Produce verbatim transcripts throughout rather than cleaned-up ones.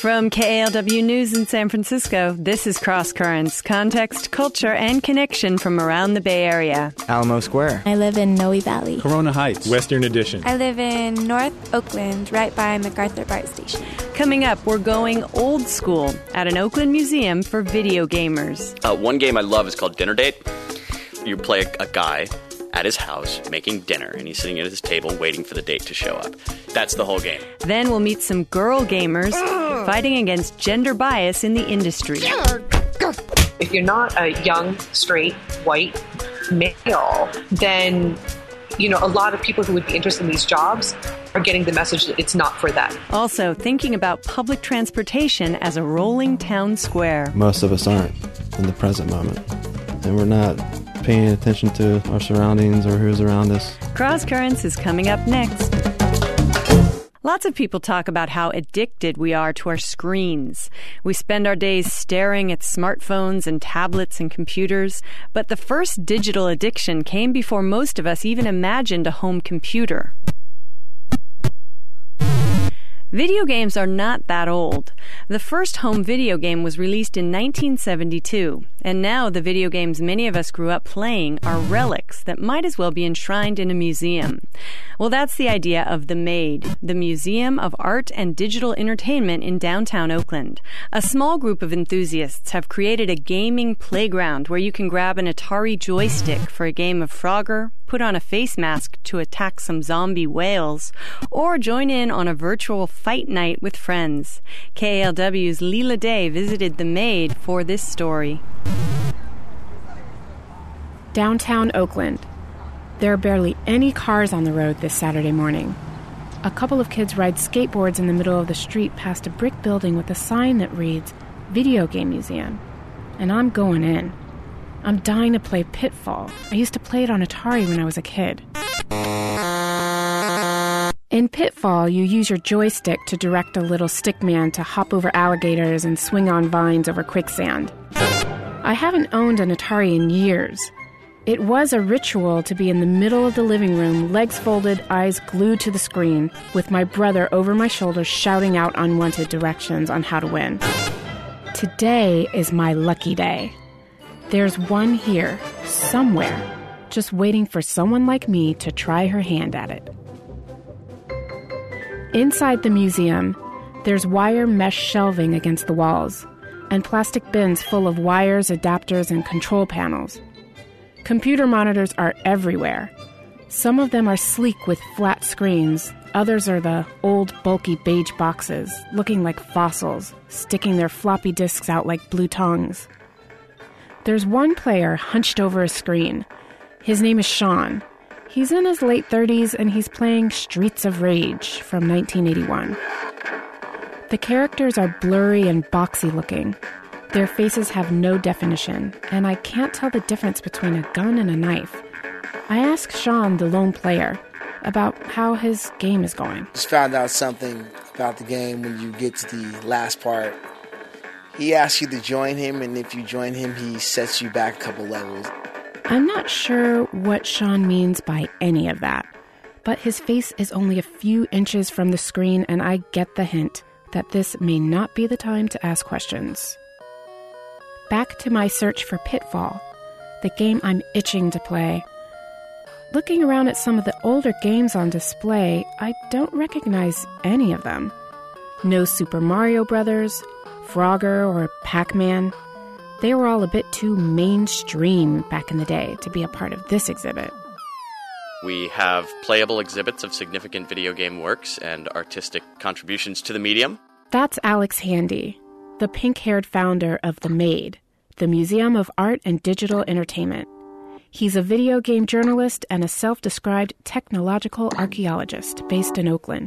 From K A L W News in San Francisco, this is Cross Currents, context, culture, and connection from around the Bay Area. Alamo Square. I live in Noe Valley. Corona Heights. Western Addition. I live in North Oakland, right by MacArthur BART Station. Coming up, we're going old school at an Oakland museum for video gamers. Uh, one game I love is called Dinner Date. You play a, a guy at his house making dinner, and he's sitting at his table waiting for the date to show up. That's the whole game. Then we'll meet some girl gamers fighting against gender bias in the industry. If you're not a young, straight, white male, then, you know, a lot of people who would be interested in these jobs are getting the message that it's not for them. Also, thinking about public transportation as a rolling town square. Most of us aren't in the present moment, and we're not paying attention to our surroundings or who's around us. Cross Currents is coming up next. Lots of people talk about how addicted we are to our screens. We spend our days staring at smartphones and tablets and computers, but the first digital addiction came before most of us even imagined a home computer. Video games are not that old. The first home video game was released in nineteen seventy-two, and now the video games many of us grew up playing are relics that might as well be enshrined in a museum. Well, that's the idea of The Maid, the Museum of Art and Digital Entertainment in downtown Oakland. A small group of enthusiasts have created a gaming playground where you can grab an Atari joystick for a game of Frogger, put on a face mask to attack some zombie whales, or join in on a virtual fight night with friends. K A L W's Leela Day visited The Maid for this story. Downtown Oakland. There are barely any cars on the road this Saturday morning. A couple of kids ride skateboards in the middle of the street past a brick building with a sign that reads, Video Game Museum. And I'm going in. I'm dying to play Pitfall. I used to play it on Atari when I was a kid. In Pitfall, you use your joystick to direct a little stickman to hop over alligators and swing on vines over quicksand. I haven't owned an Atari in years. It was a ritual to be in the middle of the living room, legs folded, eyes glued to the screen, with my brother over my shoulder shouting out unwanted directions on how to win. Today is my lucky day. There's one here, somewhere, just waiting for someone like me to try her hand at it. Inside the museum, there's wire mesh shelving against the walls, and plastic bins full of wires, adapters, and control panels. Computer monitors are everywhere. Some of them are sleek with flat screens. Others are the old, bulky beige boxes, looking like fossils, sticking their floppy disks out like blue tongues. There's one player hunched over a screen. His name is Sean. He's in his late thirties, and he's playing Streets of Rage from nineteen eighty-one. The characters are blurry and boxy looking. Their faces have no definition, and I can't tell the difference between a gun and a knife. I asked Sean, the lone player, about how his game is going. Just found out something about the game when you get to the last part. He asks you to join him, and if you join him, he sets you back a couple levels. I'm not sure what Sean means by any of that, but his face is only a few inches from the screen, and I get the hint that this may not be the time to ask questions. Back to my search for Pitfall, the game I'm itching to play. Looking around at some of the older games on display, I don't recognize any of them. No Super Mario Brothers, Frogger, or Pac-Man. They were all a bit too mainstream back in the day to be a part of this exhibit. We have playable exhibits of significant video game works and artistic contributions to the medium. That's Alex Handy, the pink-haired founder of The Maid, the Museum of Art and Digital Entertainment. He's a video game journalist and a self-described technological archaeologist based in Oakland.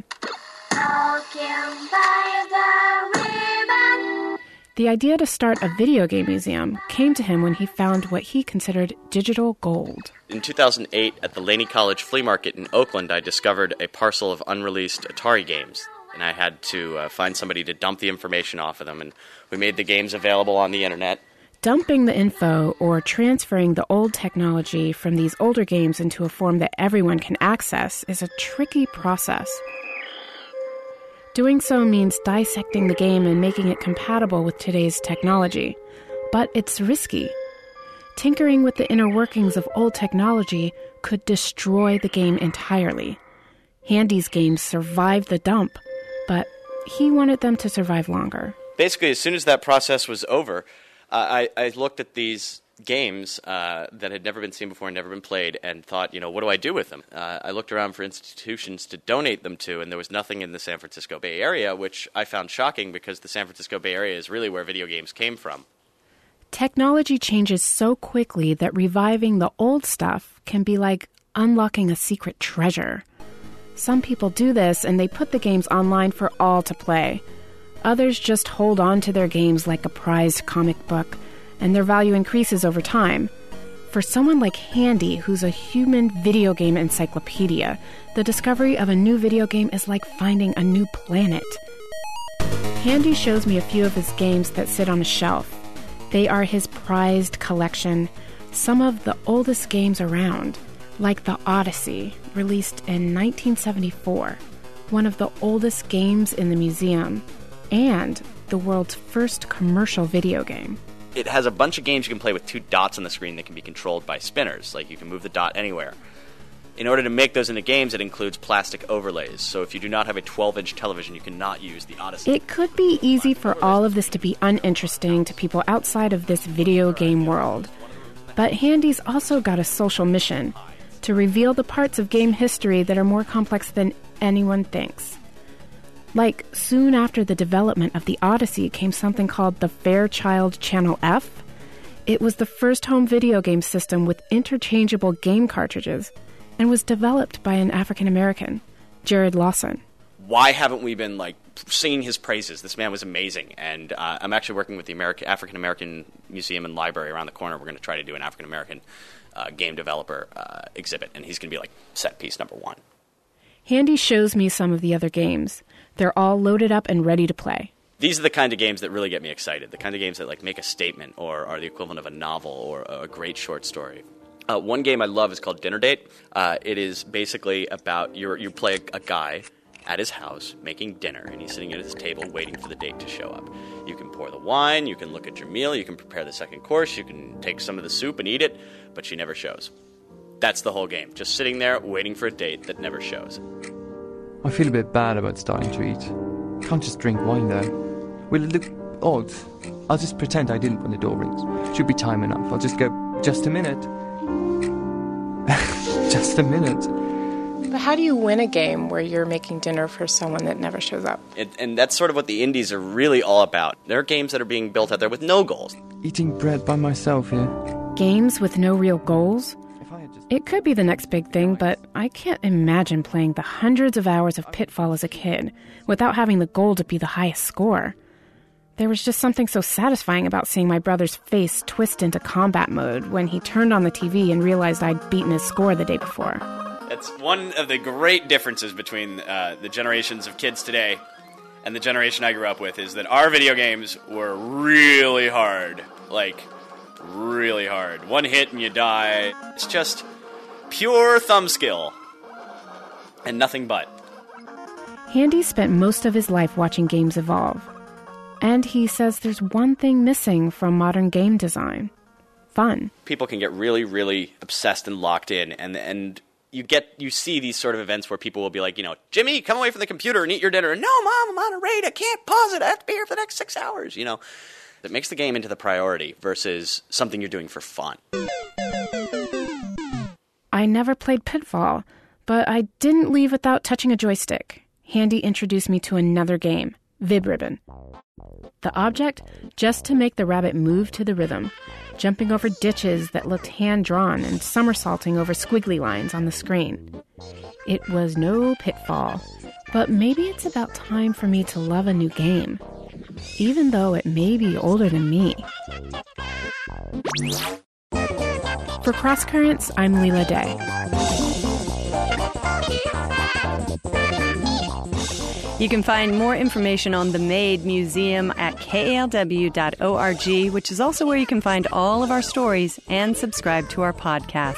The idea to start a video game museum came to him when he found what he considered digital gold. In two thousand eight, at the Laney College Flea Market in Oakland, I discovered a parcel of unreleased Atari games, and I had to uh, find somebody to dump the information off of them, and we made the games available on the internet. Dumping the info or transferring the old technology from these older games into a form that everyone can access is a tricky process. Doing so means dissecting the game and making it compatible with today's technology. But it's risky. Tinkering with the inner workings of old technology could destroy the game entirely. Handy's games survived the dump, but he wanted them to survive longer. Basically, as soon as that process was over, uh, I, I looked at these games uh, that had never been seen before and never been played and thought, you know, what do I do with them? Uh, I looked around for institutions to donate them to, and there was nothing in the San Francisco Bay Area, which I found shocking because the San Francisco Bay Area is really where video games came from. Technology changes so quickly that reviving the old stuff can be like unlocking a secret treasure. Some people do this and they put the games online for all to play. Others just hold on to their games like a prized comic book, and their value increases over time. For someone like Handy, who's a human video game encyclopedia, the discovery of a new video game is like finding a new planet. Handy shows me a few of his games that sit on a shelf. They are his prized collection, some of the oldest games around, like the Odyssey, released in nineteen seventy-four, one of the oldest games in the museum, and the world's first commercial video game. It has a bunch of games you can play with two dots on the screen that can be controlled by spinners. Like, you can move the dot anywhere. In order to make those into games, it includes plastic overlays. So if you do not have a twelve-inch television, you cannot use the Odyssey. It could be easy for all of this to be uninteresting to people outside of this video game world. But Handy's also got a social mission: to reveal the parts of game history that are more complex than anyone thinks. Like, soon after the development of the Odyssey came something called the Fairchild Channel F. It was the first home video game system with interchangeable game cartridges and was developed by an African-American, Jared Lawson. Why haven't we been, like, singing his praises? This man was amazing. And uh, I'm actually working with the American, African-American Museum and Library around the corner. We're going to try to do an African-American uh, game developer uh, exhibit, and he's going to be, like, set piece number one. Handy shows me some of the other games. They're all loaded up and ready to play. These are the kind of games that really get me excited, the kind of games that like make a statement or are the equivalent of a novel or a great short story. Uh, one game I love is called Dinner Date. Uh, it is basically about you you play a, a guy at his house making dinner, and he's sitting at his table waiting for the date to show up. You can pour the wine, you can look at your meal, you can prepare the second course, you can take some of the soup and eat it, but she never shows. That's the whole game, just sitting there waiting for a date that never shows. I feel a bit bad about starting to eat. Can't just drink wine though. Will it look odd? I'll just pretend I didn't when the door rings. Should be time enough. I'll just go, just a minute. Just a minute. But how do you win a game where you're making dinner for someone that never shows up? It, and that's sort of what the indies are really all about. There are games that are being built out there with no goals. Eating bread by myself here. Games with no real goals? It could be the next big thing, but I can't imagine playing the hundreds of hours of Pitfall as a kid without having the goal to be the highest score. There was just something so satisfying about seeing my brother's face twist into combat mode when he turned on the T V and realized I'd beaten his score the day before. That's one of the great differences between uh, the generations of kids today and the generation I grew up with, is that our video games were really hard. Like, really hard. One hit and you die. It's just pure thumb skill and nothing but. Handy spent most of his life watching games evolve. And he says there's one thing missing from modern game design: fun. People can get really, really obsessed and locked in, and and you get you see these sort of events where people will be like, you know, Jimmy, come away from the computer and eat your dinner. No, Mom, I'm on a raid. I can't pause it. I have to be here for the next six hours. You know, that makes the game into the priority versus something you're doing for fun. I never played Pitfall, but I didn't leave without touching a joystick. Handy introduced me to another game, Vib Ribbon. The object? Just to make the rabbit move to the rhythm, jumping over ditches that looked hand-drawn and somersaulting over squiggly lines on the screen. It was no Pitfall, but maybe it's about time for me to love a new game, even though it may be older than me. For Cross Currents, I'm Leela Day. You can find more information on the MADE Museum at K A L W dot org, which is also where you can find all of our stories and subscribe to our podcast.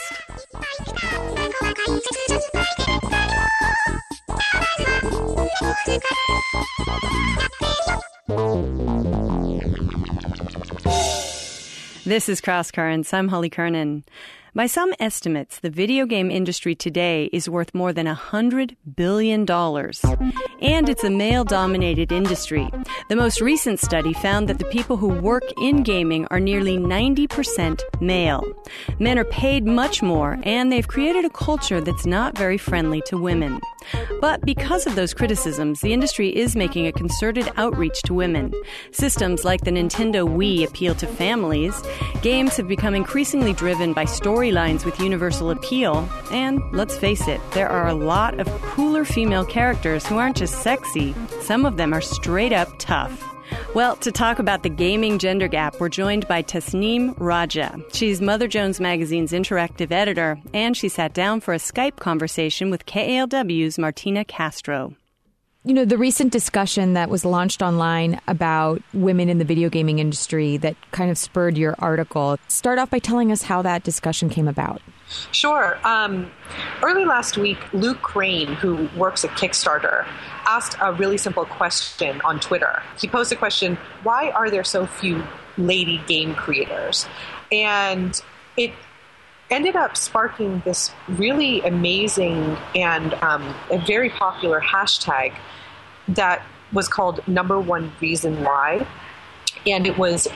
This is Cross Currents. I'm Holly Kernan. By some estimates, the video game industry today is worth more than one hundred billion dollars. And it's a male-dominated industry. The most recent study found that the people who work in gaming are nearly ninety percent male. Men are paid much more, and they've created a culture that's not very friendly to women. But because of those criticisms, the industry is making a concerted outreach to women. Systems like the Nintendo Wii appeal to families. Games have become increasingly driven by storylines with universal appeal. And let's face it, there are a lot of cooler female characters who aren't just sexy. Some of them are straight up tough. Well, to talk about the gaming gender gap, we're joined by Tasneem Raja. She's Mother Jones Magazine's interactive editor, and she sat down for a Skype conversation with K A L W's Martina Castro. You know, the recent discussion that was launched online about women in the video gaming industry that kind of spurred your article. Start off by telling us how that discussion came about. Sure. Um, early last week, Luke Crane, who works at Kickstarter, asked a really simple question on Twitter. He posed the question, why are there so few lady game creators? And it ended up sparking this really amazing and um, a very popular hashtag that was called Number One Reason Why. And it was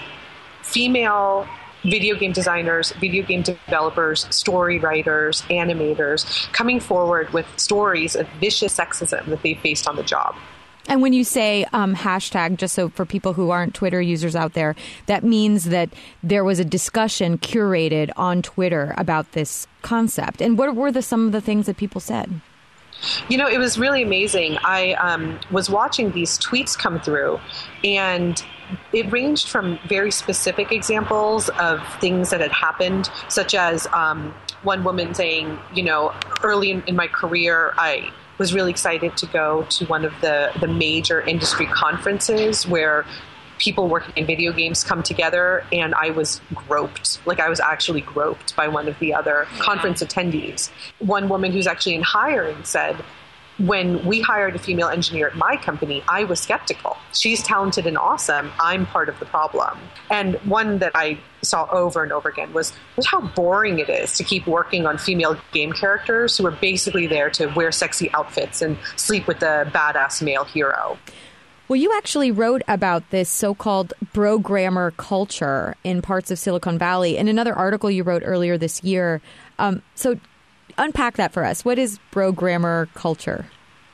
female video game designers, video game developers, story writers, animators coming forward with stories of vicious sexism that they faced on the job. And when you say um, hashtag, just so for people who aren't Twitter users out there, that means that there was a discussion curated on Twitter about this concept. And what were the, some of the things that people said? You know, it was really amazing. I um, was watching these tweets come through, and it ranged from very specific examples of things that had happened, such as um, one woman saying, you know, early in, in my career, I was really excited to go to one of the, the major industry conferences where people working in video games come together, and I was groped. Like, I was actually groped by one of the other conference attendees. One woman who's actually in hiring said, when we hired a female engineer at my company, I was skeptical. She's talented and awesome. I'm part of the problem. And one that I saw over and over again was, was how boring it is to keep working on female game characters who are basically there to wear sexy outfits and sleep with the badass male hero. Well, you actually wrote about this so-called bro-grammar culture in parts of Silicon Valley in another article you wrote earlier this year. Um, so unpack that for us. What is bro-grammar culture?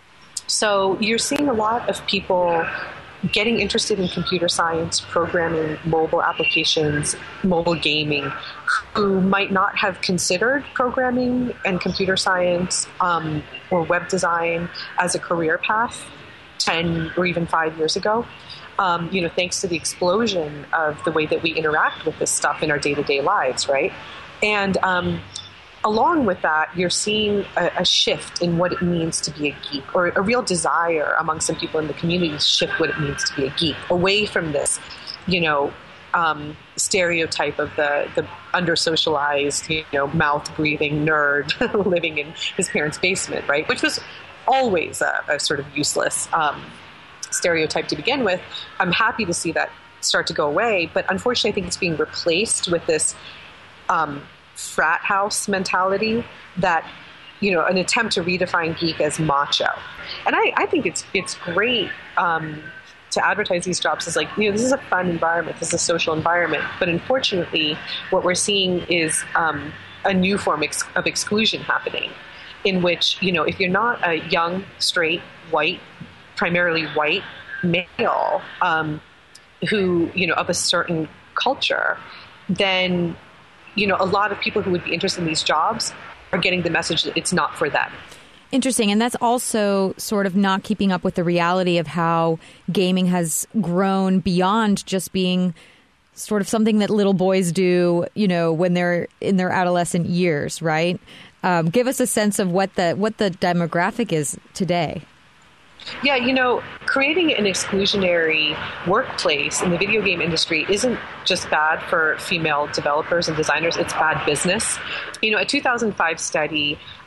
So you're seeing a lot of people getting interested in computer science, programming, mobile applications, mobile gaming, who might not have considered programming and computer science um, or web design as a career path ten or even five years ago. Um, you know, thanks to the explosion of the way that we interact with this stuff in our day-to-day lives, right? And um, along with that, you're seeing a, a shift in what it means to be a geek, or a real desire among some people in the community to shift what it means to be a geek, away from this, you know, um, stereotype of the, the under-socialized, you know, mouth-breathing nerd living in his parents' basement, right? Which was always a, a sort of useless um, stereotype to begin with. I'm happy to see that start to go away, but unfortunately I think it's being replaced with this um, frat house mentality that, you know, an attempt to redefine geek as macho. And I, I think it's it's great um, to advertise these jobs as like, you know, this is a fun environment, this is a social environment, but unfortunately what we're seeing is um, a new form ex- of exclusion happening, in which, you know, if you're not a young, straight, white, primarily white male um, who, you know, of a certain culture, then, you know, a lot of people who would be interested in these jobs are getting the message that it's not for them. Interesting. And that's also sort of not keeping up with the reality of how gaming has grown beyond just being sort of something that little boys do, you know, when they're in their adolescent years, right? Um, give us a sense of what the what the demographic is today. Yeah, you know, creating an exclusionary workplace in the video game industry isn't just bad for female developers and designers, it's bad business. You know, a two thousand five study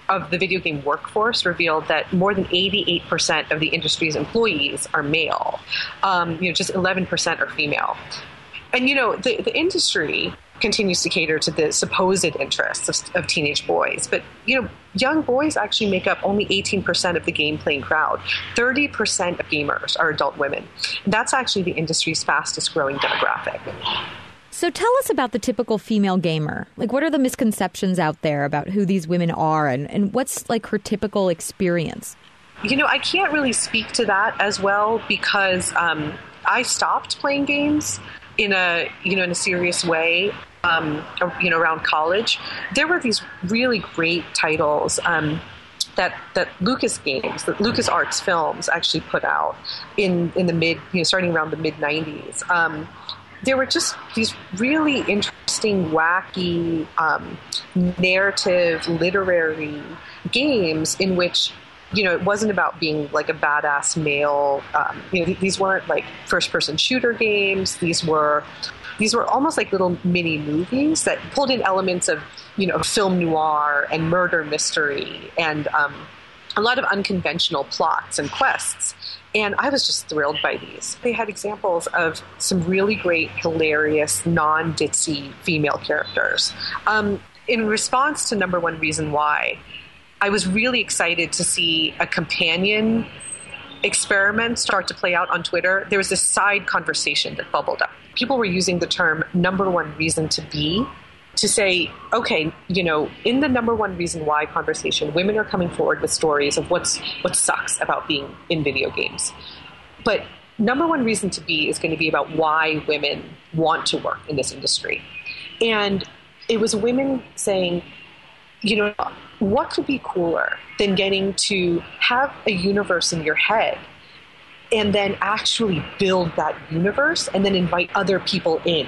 of the video game workforce revealed that more than eighty-eight percent of the industry's employees are male. Um, you know, just eleven percent are female. And, you know, the, the industry continues to cater to the supposed interests of, of teenage boys. But, you know, young boys actually make up only eighteen percent of the game-playing crowd. thirty percent of gamers are adult women. That's actually the industry's fastest-growing demographic. So tell us about the typical female gamer. Like, what are the misconceptions out there about who these women are, and, and what's, like, her typical experience? You know, I can't really speak to that as well because um, I stopped playing games in a, you know, in a serious way, um, you know, around college. There were these really great titles um, that that Lucas Games, that LucasArts Films actually put out in, in the mid, you know, starting around the mid nineties. Um, there were just these really interesting, wacky, um, narrative, literary games in which, you know, it wasn't about being like a badass male. Um, you know, these weren't like first-person shooter games. These were, these were almost like little mini movies that pulled in elements of, you know, film noir and murder mystery and um, a lot of unconventional plots and quests. And I was just thrilled by these. They had examples of some really great, hilarious, non-ditzy female characters. Um, in response to Number One Reason Why, I was really excited to see a companion experiment start to play out on Twitter. There was this side conversation that bubbled up. People were using the term number one reason to be to say, okay, you know, in the number one reason why conversation, women are coming forward with stories of what's what sucks about being in video games. But number one reason to be is going to be about why women want to work in this industry. And it was women saying, you know, what could be cooler than getting to have a universe in your head and then actually build that universe and then invite other people in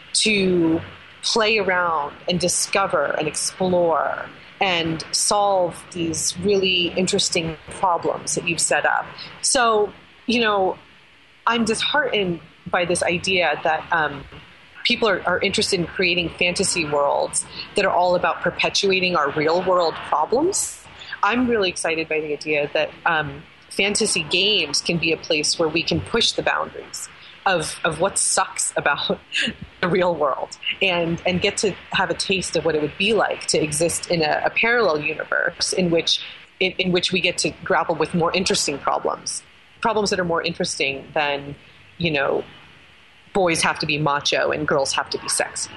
to play around and discover and explore and solve these really interesting problems that you've set up. So, you know, I'm disheartened by this idea that um, people are, are interested in creating fantasy worlds that are all about perpetuating our real world problems. I'm really excited by the idea that um, fantasy games can be a place where we can push the boundaries of, of what sucks about the real world and, and get to have a taste of what it would be like to exist in a, a parallel universe in which in, in which we get to grapple with more interesting problems, problems that are more interesting than, you know, boys have to be macho and girls have to be sexy.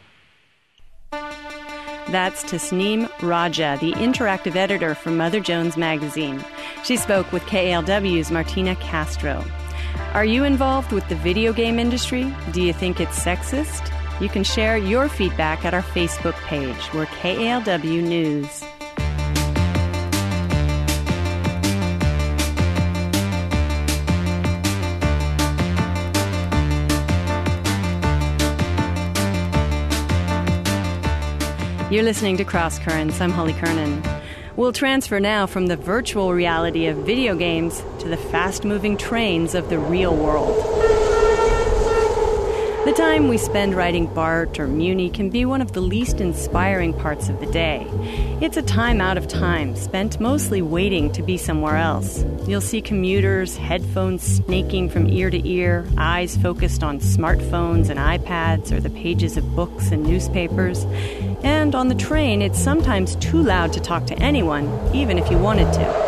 That's Tasneem Raja, the interactive editor for Mother Jones magazine. She spoke with K A L W's Martina Castro. Are you involved with the video game industry? Do you think it's sexist? You can share your feedback at our Facebook page. We're K A L W News. You're listening to Cross Currents. I'm Holly Kernan. We'll transfer now from the virtual reality of video games to the fast-moving trains of the real world. The time we spend riding BART or Muni can be one of the least inspiring parts of the day. It's a time out of time, spent mostly waiting to be somewhere else. You'll see commuters, headphones snaking from ear to ear, eyes focused on smartphones and iPads or the pages of books and newspapers. And on the train, it's sometimes too loud to talk to anyone, even if you wanted to.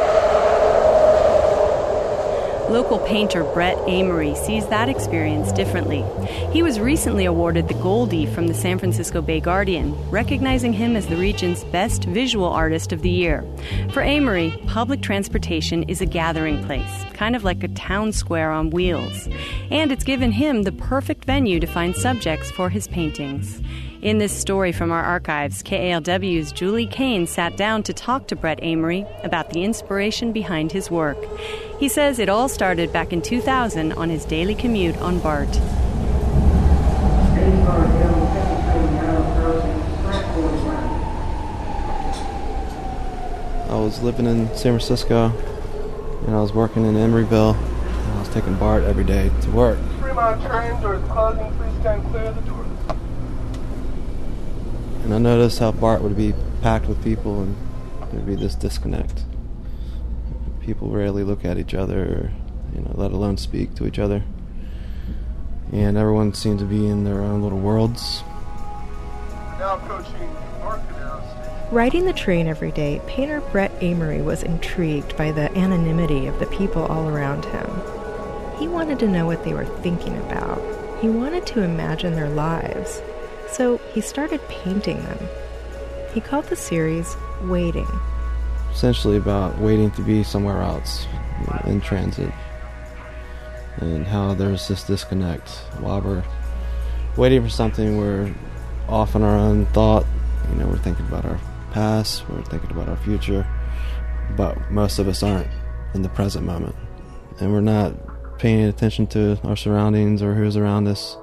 Local painter Brett Amory sees that experience differently. He was recently awarded the Goldie from the San Francisco Bay Guardian, recognizing him as the region's best visual artist of the year. For Amory, public transportation is a gathering place, kind of like a town square on wheels. And it's given him the perfect venue to find subjects for his paintings. In this story from our archives, K A L W's Julie Kane sat down to talk to Brett Amory about the inspiration behind his work. He says it all started back in two thousand on his daily commute on BART. I was living in San Francisco, and I was working in Emeryville, and I was taking BART every day to work. Fremont train doors closing, please stand clear of the doors. And I noticed how BART would be packed with people, and there'd be this disconnect. People rarely look at each other, or, you know, let alone speak to each other. And everyone seemed to be in their own little worlds. Now approaching North Canal Street. Riding the train every day, painter Brett Amory was intrigued by the anonymity of the people all around him. He wanted to know what they were thinking about. He wanted to imagine their lives. So he started painting them. He called the series Waiting. Essentially about waiting to be somewhere else, you know, in transit. And how there's this disconnect. While we're waiting for something, we're off in our own thought. You know, we're thinking about our past, we're thinking about our future. But most of us aren't in the present moment. And we're not paying attention to our surroundings or who's around us.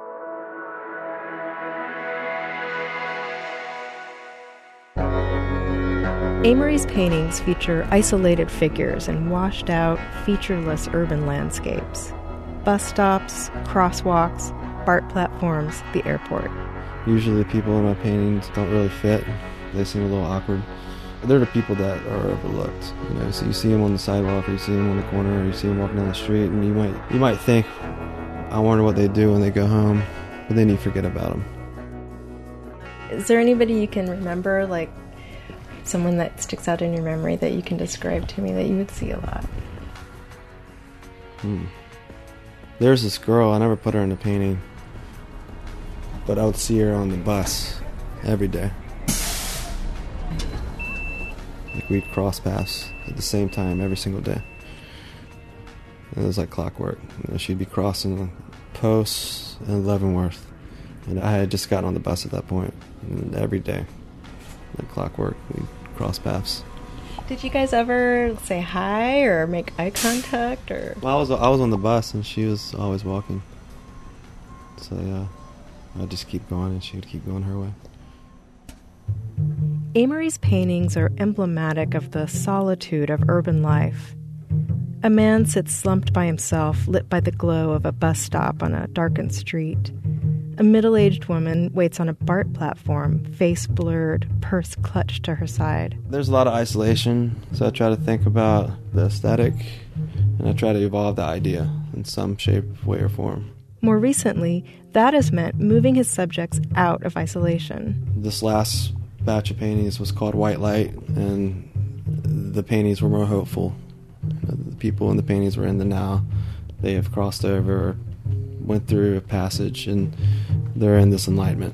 Amory's paintings feature isolated figures in washed-out, featureless urban landscapes. Bus stops, crosswalks, BART platforms, the airport. Usually the people in my paintings don't really fit. They seem a little awkward. They're the people that are overlooked. You know, so you see them on the sidewalk, or you see them on the corner, or you see them walking down the street, and you might you might think, I wonder what they do when they go home, but then you forget about them. Is there anybody you can remember, like someone that sticks out in your memory that you can describe to me that you would see a lot? Hmm. There's this girl, I never put her in the painting, but I would see her on the bus every day. Like we'd cross paths at the same time every single day. And it was like clockwork. You know, she'd be crossing Post and Leavenworth, and I had just gotten on the bus at that point. And every day, like clockwork, we'd cross paths. Did you guys ever say hi or make eye contact? Or well, I was I was on the bus and she was always walking. So yeah, I'd just keep going and she would keep going her way. Amory's paintings are emblematic of the solitude of urban life. A man sits slumped by himself, lit by the glow of a bus stop on a darkened street. A middle-aged woman waits on a BART platform, face blurred, purse clutched to her side. There's a lot of isolation, so I try to think about the aesthetic, and I try to evolve the idea in some shape, way, or form. More recently, that has meant moving his subjects out of isolation. This last batch of paintings was called White Light, and the paintings were more hopeful. The people in the paintings were in the now. They have crossed over, or went through a passage, and they're in this enlightenment.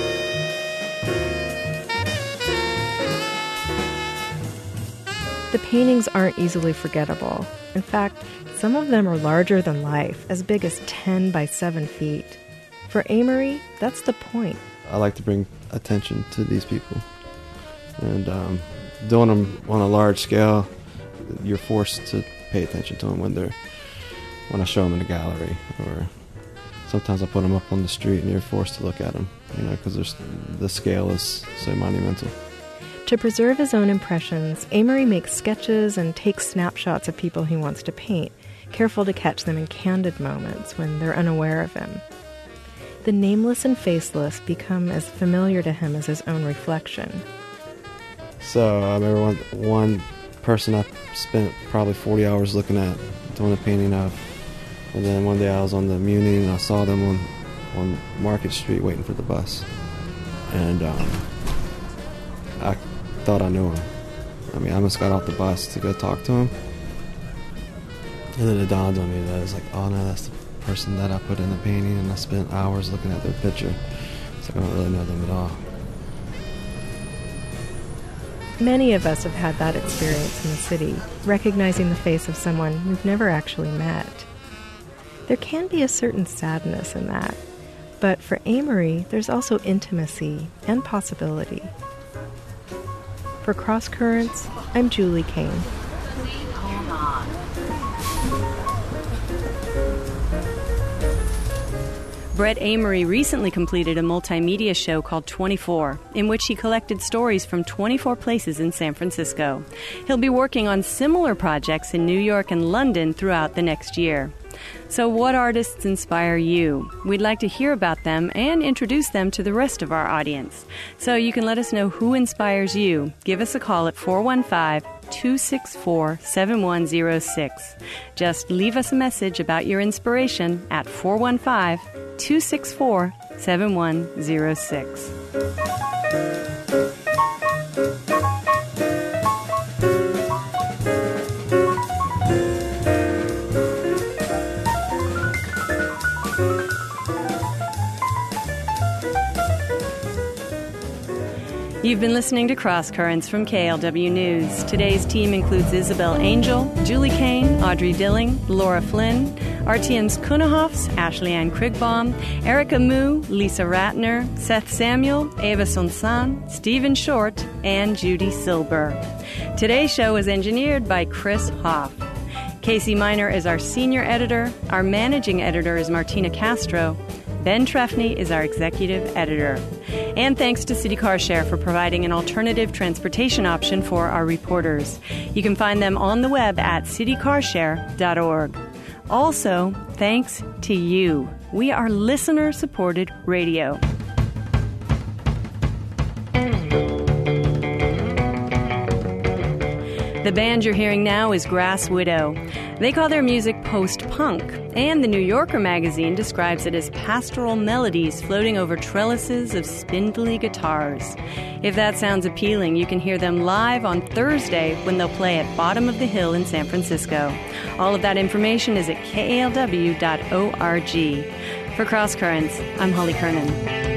The paintings aren't easily forgettable. In fact, some of them are larger than life, as big as ten by seven feet. For Amory, that's the point. I like to bring attention to these people. And um, doing them on a large scale, you're forced to pay attention to them when they're when I show them in a gallery, or sometimes I put them up on the street and you're forced to look at them, you know, because the scale is so monumental. To preserve his own impressions, Amory makes sketches and takes snapshots of people he wants to paint, careful to catch them in candid moments when they're unaware of him. The nameless and faceless become as familiar to him as his own reflection. So I remember one, one person I spent probably forty hours looking at, doing a painting of. And then one day I was on the Muni and I saw them on, on Market Street waiting for the bus. And um, I thought I knew him. I mean, I almost got off the bus to go talk to him. And then it dawned on me that I was like, oh no, that's the person that I put in the painting, and I spent hours looking at their picture. It's like I don't really know them at all. Many of us have had that experience in the city, recognizing the face of someone we've never actually met. There can be a certain sadness in that, but for Amory, there's also intimacy and possibility. For Cross Currents, I'm Julie Kane. Brett Amory recently completed a multimedia show called twenty-four, in which he collected stories from twenty-four places in San Francisco. He'll be working on similar projects in New York and London throughout the next year. So what artists inspire you? We'd like to hear about them and introduce them to the rest of our audience. So you can let us know who inspires you. Give us a call at four one five, two six four, seven one zero six. Just leave us a message about your inspiration at four one five, two six four, seven one zero six. You've been listening to Cross Currents from K L W News. Today's team includes Isabel Angel, Julie Kane, Audrey Dilling, Laura Flynn, R T M's Kunahofs, Ashley Ann Krigbaum, Erica Moo, Lisa Ratner, Seth Samuel, Ava Sonsan, Stephen Short, and Judy Silber. Today's show was engineered by Chris Hoff. Casey Miner is our senior editor. Our managing editor is Martina Castro. Ben Trefny is our executive editor. And thanks to City Car Share for providing an alternative transportation option for our reporters. You can find them on the web at city car share dot org. Also, thanks to you. We are listener-supported radio. The band you're hearing now is Grass Widow. They call their music post-punk, and the New Yorker magazine describes it as pastoral melodies floating over trellises of spindly guitars. If that sounds appealing, you can hear them live on Thursday when they'll play at Bottom of the Hill in San Francisco. All of that information is at K A L W dot org. For Cross Currents, I'm Holly Kernan.